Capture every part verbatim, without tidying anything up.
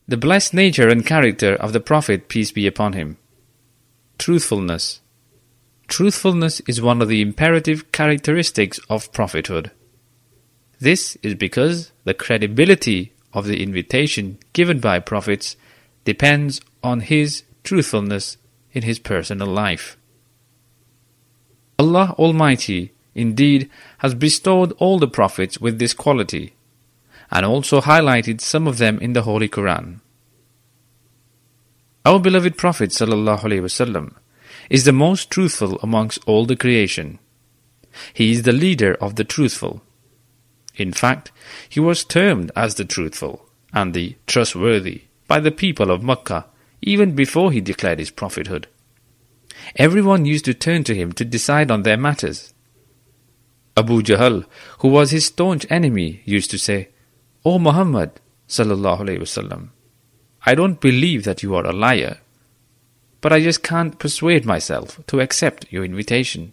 The blessed nature and character of the Prophet, peace be upon him. Truthfulness. Truthfulness is one of the imperative characteristics of prophethood. This is because the credibility of the invitation given by prophets depends on his truthfulness in his personal life. Allah Almighty indeed has bestowed all the prophets with this quality, and also highlighted some of them in the Holy Quran. Our beloved Prophet sallallahu alaihi wasallam is the most truthful amongst all the creation. He is the leader of the truthful. In fact, he was termed as the truthful and the trustworthy by the people of Makkah even before he declared his prophethood. Everyone used to turn to him to decide on their matters. Abu Jahl, who was his staunch enemy, used to say, "O Muhammad sallallahu alaihi wasallam, I don't believe that you are a liar, but I just can't persuade myself to accept your invitation."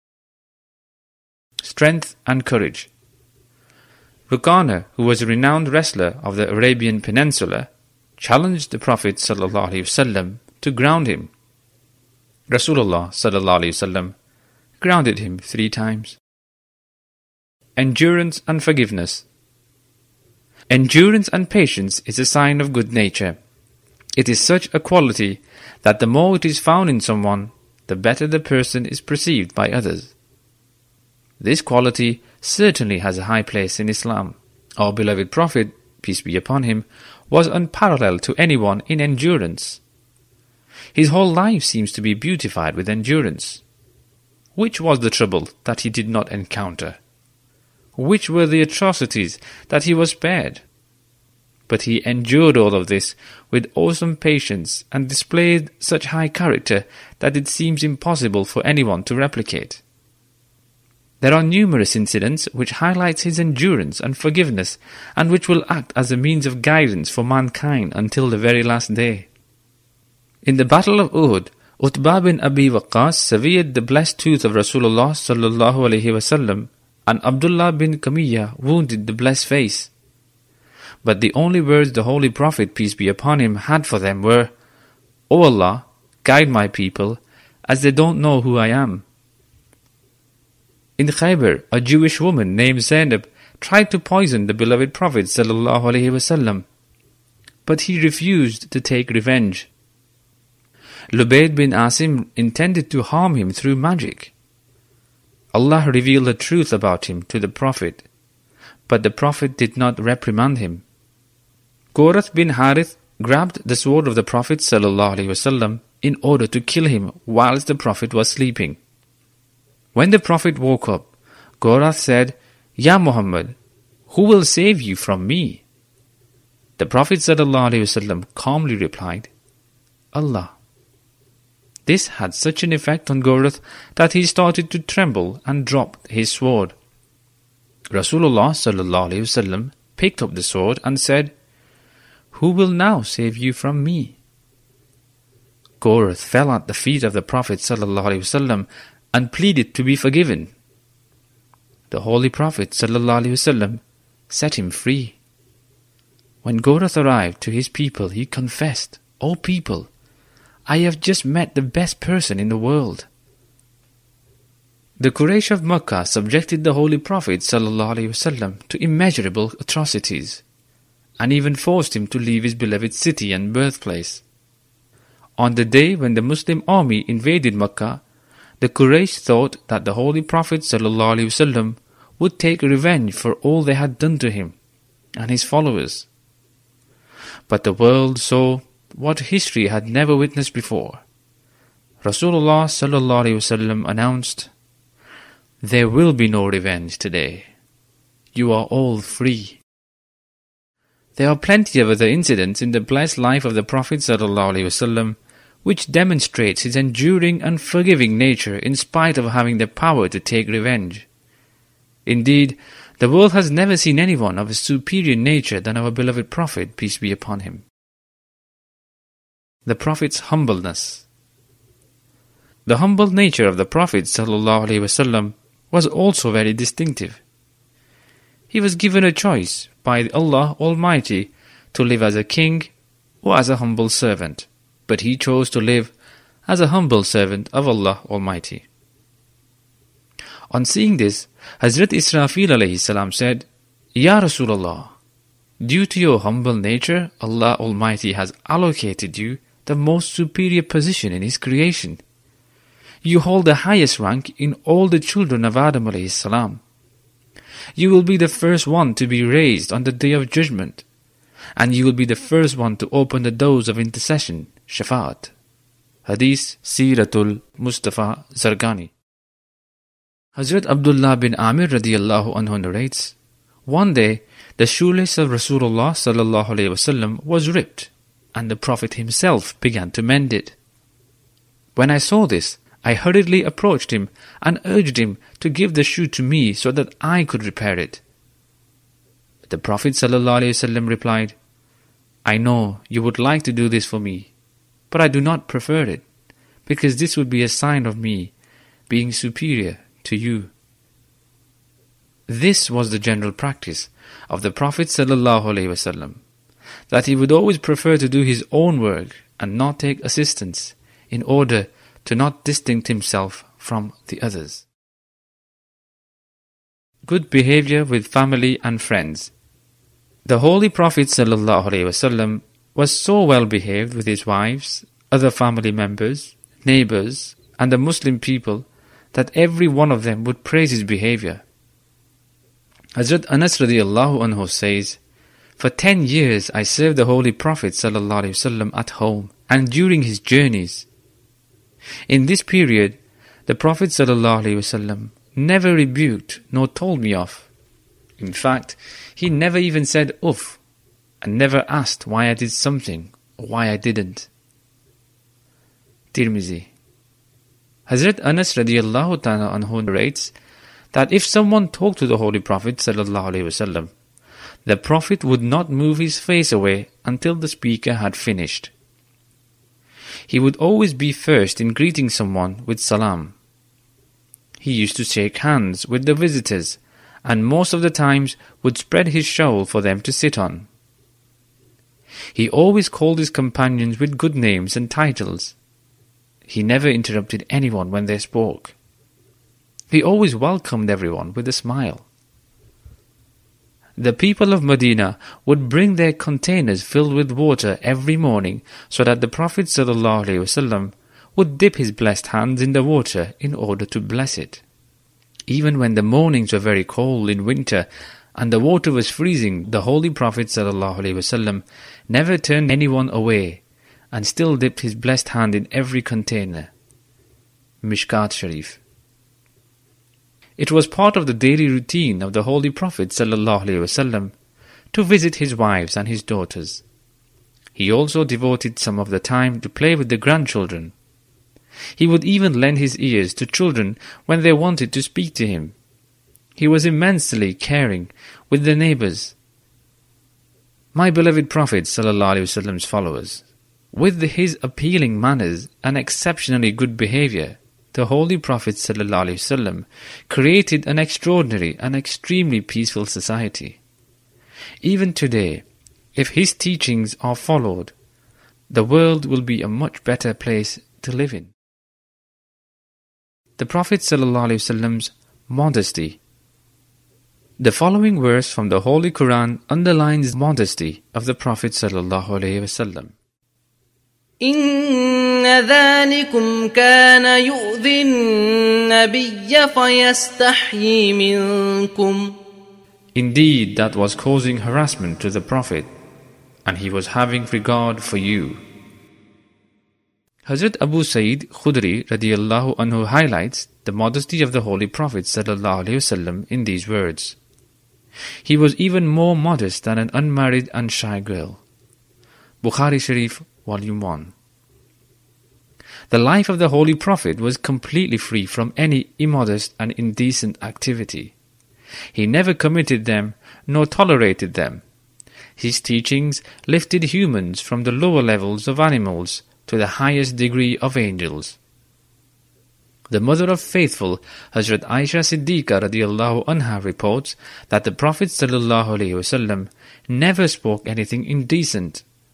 Strength and courage. Ruqana, who was a renowned wrestler of the Arabian Peninsula, challenged the Prophet sallallahu alaihi wasallam to ground him. Rasulullah sallallahu alaihi wasallam grounded him three times. Endurance and forgiveness. Endurance and patience is a sign of good nature. It is such a quality that the more it is found in someone, the better the person is perceived by others. This quality certainly has a high place in Islam. Our beloved Prophet, peace be upon him, was unparalleled to anyone in endurance. His whole life seems to be beautified with endurance. Which was the trouble that he did not encounter? Which were the atrocities that he was spared? But he endured all of this with awesome patience and displayed such high character that it seems impossible for anyone to replicate. There are numerous incidents which highlight his endurance and forgiveness, and which will act as a means of guidance for mankind until the very last day. In the Battle of Uhud, Utbah bin Abi Waqqas severed the blessed tooth of Rasulullah sallallahu alaihi wasallam, and Abdullah bin Kamiyah wounded the blessed face. But the only words the Holy Prophet, peace be upon him, had for them were, "O Allah, guide my people, as they don't know who I am." In Khaybar, a Jewish woman named Zainab tried to poison the beloved Prophet sallallahu alaihi wasallam, but he refused to take revenge. Lubayd bin Asim intended to harm him through magic. Allah revealed the truth about him to the Prophet, but the Prophet did not reprimand him. Ghawrath bin Harith grabbed the sword of the Prophet sallallahu alaihi wasallam in order to kill him whilst the Prophet was sleeping. When the Prophet woke up, Ghawrath said, "Ya Muhammad, who will save you from me?" The Prophet sallallahu alaihi wasallam calmly replied, "Allah." This had such an effect on Ghawrath that he started to tremble and dropped his sword. Rasulullah sallallahu alaihi wasallam picked up the sword and said, "Who will now save you from me?" Ghawrath fell at the feet of the Prophet sallallahu alaihi wasallam and pleaded to be forgiven. The Holy Prophet sallallahu alaihi wasallam set him free. When Ghawrath arrived to his people, he confessed, "O people, I have just met the best person in the world." The Quraysh of Makkah subjected the Holy Prophet sallallahu alaihi wasallam to immeasurable atrocities, and even forced him to leave his beloved city and birthplace. On the day when the Muslim army invaded Makkah, the Quraysh thought that the Holy Prophet sallallahu alaihi wasallam would take revenge for all they had done to him and his followers. But the world saw what history had never witnessed before. Rasulullah sallallahu alaihi wasallam announced, "There will be no revenge today. You are all free." There are plenty of other incidents in the blessed life of the Prophet sallallahu alaihi wasallam which demonstrates his enduring and forgiving nature in spite of having the power to take revenge. Indeed, the world has never seen anyone of a superior nature than our beloved Prophet, peace be upon him. The Prophet's humbleness. The humble nature of the Prophet sallallahu alaihi wasallam was also very distinctive. He was given a choice by Allah Almighty to live as a king or as a humble servant, but he chose to live as a humble servant of Allah Almighty. On seeing this, Hazrat Israfil alayhi salam said, Ya Rasulullah, due to your humble nature, Allah Almighty has allocated you the most superior position in His creation. You hold the highest rank in all the children of Adam alayhi salam. You will be the first one to be raised on the Day of Judgment, and you will be the first one to open the doors of intercession, Shafa'at. Hadith Siratul Mustafa Zargani. Hazrat Abdullah bin Amir radiyallahu anhu narrates, one day the shoelace of Rasulullah sallallahu alayhi wasallam was ripped, and the Prophet himself began to mend it. When I saw this, I hurriedly approached him and urged him to give the shoe to me so that I could repair it. The Prophet sallallahu alayhi wasallam replied, I know you would like to do this for me, but I do not prefer it, because this would be a sign of me being superior to you. This was the general practice of the Prophet sallallahu alaihi wasallam, that he would always prefer to do his own work and not take assistance, in order to not distinct himself from the others. Good behavior with family and friends. The Holy Prophet sallallahu alaihi wasallam was so well behaved with his wives, other family members, neighbors, and the Muslim people that every one of them would praise his behavior. Hazrat Anas radiyallahu anhu says, for ten years I served the Holy Prophet sallallahu alaihi wasallam at home and during his journeys. In this period, the Prophet sallallahu alaihi wasallam never rebuked nor told me off. In fact, he never even said uff, and never asked why I did something or why I didn't. Tirmizi. Hazrat Anas radiyallahu ta'ala anhu narrates that if someone talked to the Holy Prophet sallallahu alaihi wasallam, the Prophet would not move his face away until the speaker had finished. He would always be first in greeting someone with salam. He used to shake hands with the visitors, and most of the times would spread his shawl for them to sit on. He always called his companions with good names and titles. He never interrupted anyone when they spoke. He always welcomed everyone with a smile. The people of Medina would bring their containers filled with water every morning so that the Prophet ﷺ would dip his blessed hands in the water in order to bless it. Even when the mornings were very cold in winter and the water was freezing, the Holy Prophet ﷺ never turned anyone away and still dipped his blessed hand in every container. Mishkat Sharif. It was part of the daily routine of the Holy Prophet ﷺ to visit his wives and his daughters. He also devoted some of the time to play with the grandchildren. He would even lend his ears to children when they wanted to speak to him. He was immensely caring with the neighbors. My beloved Prophet ﷺ's followers, with his appealing manners and exceptionally good behavior, the Holy Prophet ﷺ created an extraordinary and extremely peaceful society. Even today, if his teachings are followed, the world will be a much better place to live in. The Prophet ﷺ's modesty. The following verse from the Holy Quran underlines the modesty of the Prophet ﷺ. إن ذلكم كان يؤذي النبي فيستحيي منكم. Indeed, that was causing harassment to the Prophet, and he was having regard for you. Hazrat Abu Sa'id Khudri radiyallahu anhu highlights the modesty of the Holy Prophet sallallahu alaihi wasallam in these words. He was even more modest than an unmarried and shy girl. Bukhari Sharif, Volume one. The life of the Holy Prophet was completely free from any immodest and indecent activity. He never committed them nor tolerated them. His teachings lifted humans from the lower levels of animals to the highest degree of angels. The mother of faithful, Hazrat Aisha Siddiqa radiyallahu anha, reports that the Prophet sallallahu alaihi wasallam never spoke anything indecent,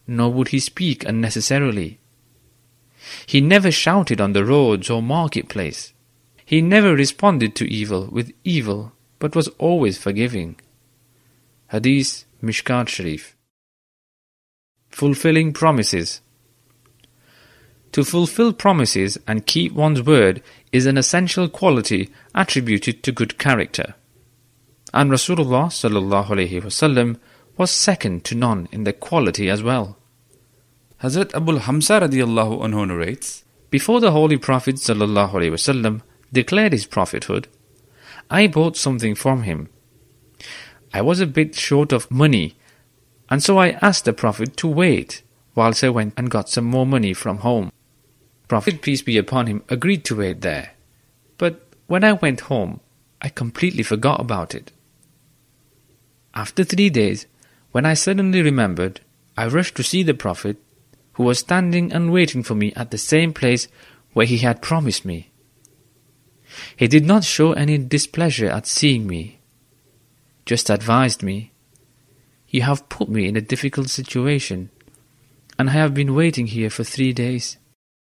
nor would he speak unnecessarily. He never shouted on the roads or marketplace. He never responded to evil with evil, but was always forgiving. Hadith Mishkat Sharif. Fulfilling promises. To fulfill promises and keep one's word is an essential quality attributed to good character. And Rasulullah sallallahu alaihi wasallam was second to none in the quality as well. Hazrat Abul Hamza radiallahu anhu narrates, before the Holy Prophet sallallahu alaihi wasallam declared his prophethood, I bought something from him. I was a bit short of money, and so I asked the Prophet to wait whilst I went and got some more money from home. Prophet, peace be upon him, agreed to wait there. But when I went home, I completely forgot about it. After three days, when I suddenly remembered, I rushed to see the Prophet, who was standing and waiting for me at the same place where he had promised me. He did not show any displeasure at seeing me, just advised me, "You have put me in a difficult situation, and I have been waiting here for three days."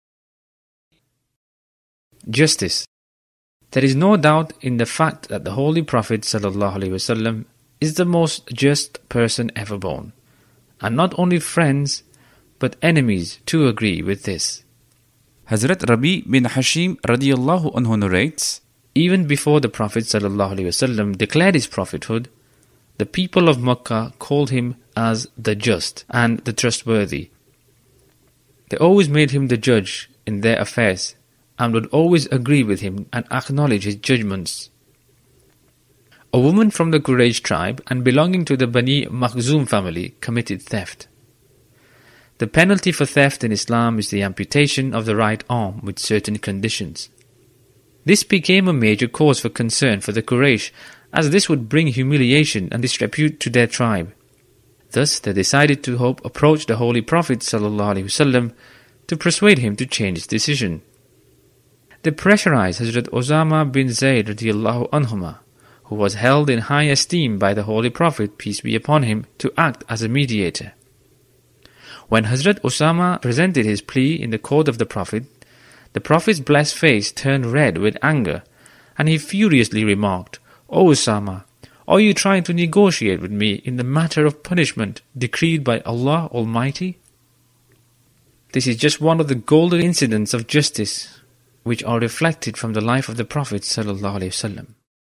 Justice. There is no doubt in the fact that the Holy Prophet sallallahu alaihi wasallam is the most just person ever born, and not only friends but enemies too agree with this. Hazrat Rabi bin Hashim radiallahu anhu narrates, even before the Prophet sallallahu alaihi wasallam declared his prophethood, the people of Makkah called him as the just and the trustworthy. They always made him the judge in their affairs and would always agree with him and acknowledge his judgments. A woman from the Quraysh tribe and belonging to the Bani Makhzum family committed theft. The penalty for theft in Islam is the amputation of the right arm with certain conditions. This became a major cause for concern for the Quraysh, as this would bring humiliation and disrepute to their tribe. Thus they decided to hope approach the Holy Prophet ﷺ to persuade him to change his decision. They pressurized Hazrat Osama bin Zayd radiallahu anhuma, who was held in high esteem by the Holy Prophet, peace be upon him, to act as a mediator. When Hazrat Osama presented his plea in the court of the Prophet, the Prophet's blessed face turned red with anger, and he furiously remarked, "O Osama, are you trying to negotiate with me in the matter of punishment decreed by Allah Almighty?" This is just one of the golden incidents of justice which are reflected from the life of the Prophet ﷺ.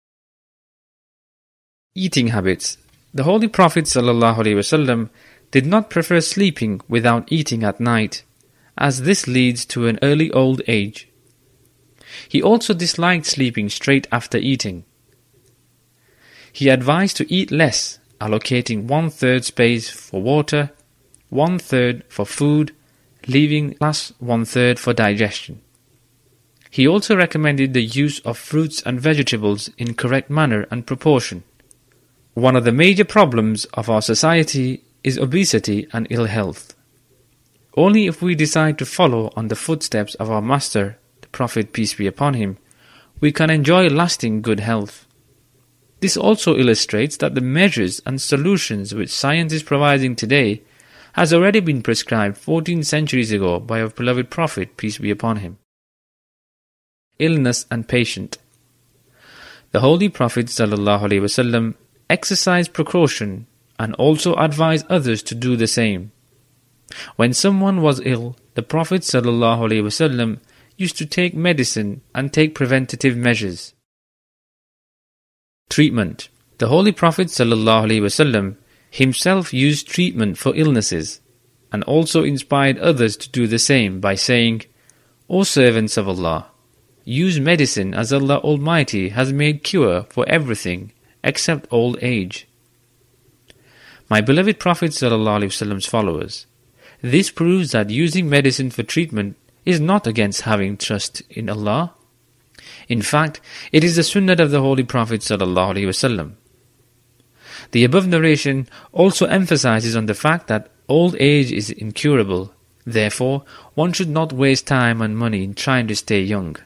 Eating habits. The Holy Prophet ﷺ did not prefer sleeping without eating at night, as this leads to an early old age. He also disliked sleeping straight after eating. He advised to eat less, allocating one-third space for water, one-third for food, leaving last one-third for digestion. He also recommended the use of fruits and vegetables in correct manner and proportion. One of the major problems of our society is obesity and ill health. Only if we decide to follow on the footsteps of our Master, the Prophet, peace be upon him, we can enjoy lasting good health. This also illustrates that the measures and solutions which science is providing today has already been prescribed fourteen centuries ago by our beloved Prophet, peace be upon him. Illness and patient. The Holy Prophet ﷺ exercised precaution and also advised others to do the same. When someone was ill, the Prophet ﷺ used to take medicine and take preventative measures. Treatment. The Holy Prophet ﷺ himself used treatment for illnesses and also inspired others to do the same by saying, "O servants of Allah, use medicine as Allah Almighty has made cure for everything except old age." My beloved Prophet ﷺ's followers, this proves that using medicine for treatment is not against having trust in Allah. In fact, it is the sunnah of the Holy Prophet ﷺ. The above narration also emphasizes on the fact that old age is incurable. Therefore, one should not waste time and money in trying to stay young.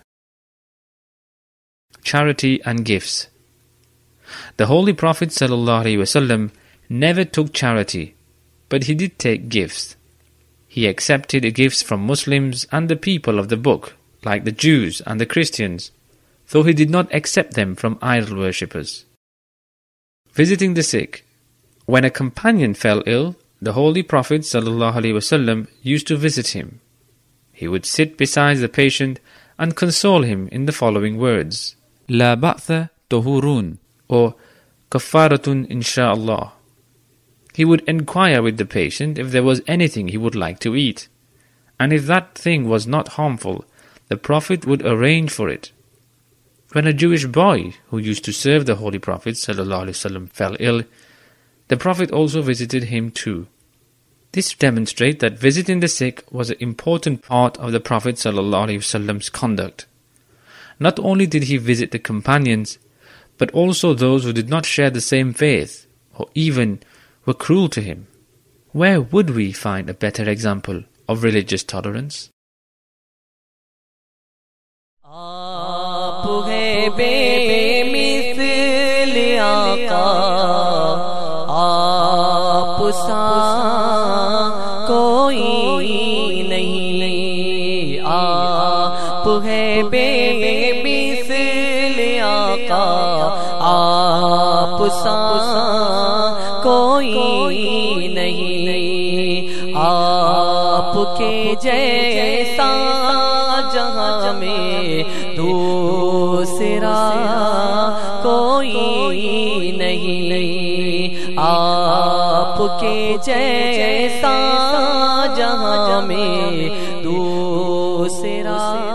Charity and gifts. The Holy Prophet ﷺ never took charity, but he did take gifts, He accepted gifts from Muslims and the people of the book, like the Jews and the Christians, though he did not accept them from idol worshippers. Visiting the sick. When a companion fell ill, the Holy Prophet ﷺ used to visit him. He would sit beside the patient and console him in the following words: لا بأس طهورون, or Kafaratun insha'Allah. He would inquire with the patient if there was anything he would like to eat, and if that thing was not harmful, the Prophet would arrange for it. When a Jewish boy who used to serve the Holy Prophet ﷺ fell ill, the Prophet also visited him too. This demonstrates that visiting the sick was an important part of the Prophet ﷺ's conduct. Not only did he visit the companions, but also those who did not share the same faith, or even were cruel to him. Where would we find a better example of religious tolerance? आप सा कोई नहीं, आपके जैसा जहां में दूसरा कोई नहीं, आपके जैसा जहां में दूसरा